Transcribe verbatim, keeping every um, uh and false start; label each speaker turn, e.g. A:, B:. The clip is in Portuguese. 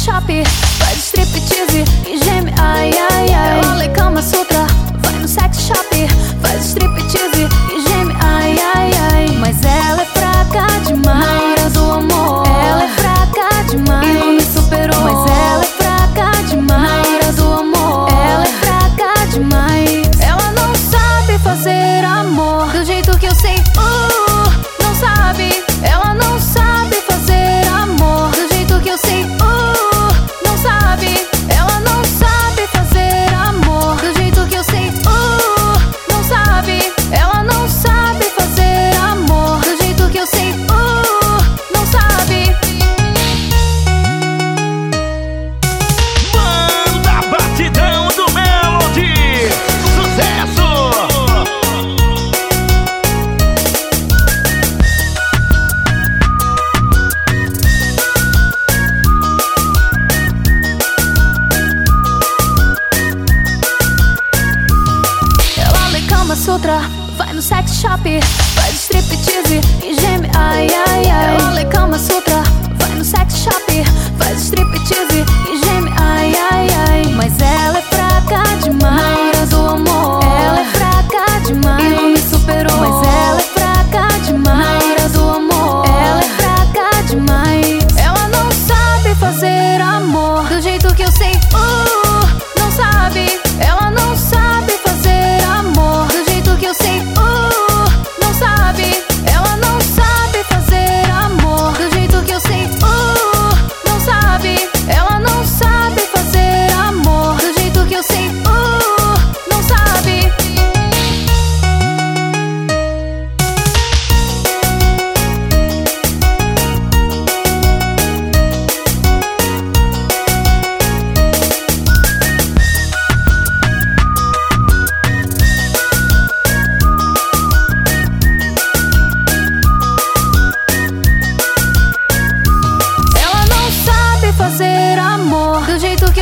A: shop, faz striptease e geme, ai, ai, ai. Ela lê Kama Sutra, vai no sex shop, faz striptease e geme, ai, ai, ai. Mas ela é fraca demais na hora do amor. Ela é fraca demais e não me superou. Mas ela é fraca demais na hora do amor. Ela é fraca demais. Ela não sabe fazer amor do jeito que eu sei. Uh, não sabe. Ela não sabe fazer amor do jeito que eu sei. Uh, não sabe. Ela não sabe fazer amor do jeito que eu sei. Uh, não sabe. Ela não sabe fazer amor do jeito que eu sei. Uh, não sabe.
B: Manda batidão do Melody, sucesso!
A: Ela lê Kama Sutra, vai no sex shop, faz striptease e geme, ai, ai, ai. Ela lê Kama Sutra, vai no sex shop, faz striptease e geme, ai, ai, ai. Mas ela é fraca demais na hora do amor. Ela é fraca demais e não me superou. Mas ela é fraca demais na hora do amor. Ela é fraca demais. Ela não sabe fazer amor do jeito que eu sei. Uh, não sabe. Ela não sabe fazer amor do jeito que eu sei. Uh, não sabe. Ela não sabe fazer amor do jeito que eu sei. Uh, não sabe. Ela não sabe fazer amor do jeito que eu sei. Uh, não sabe. Ela não sabe fazer amor do jeito que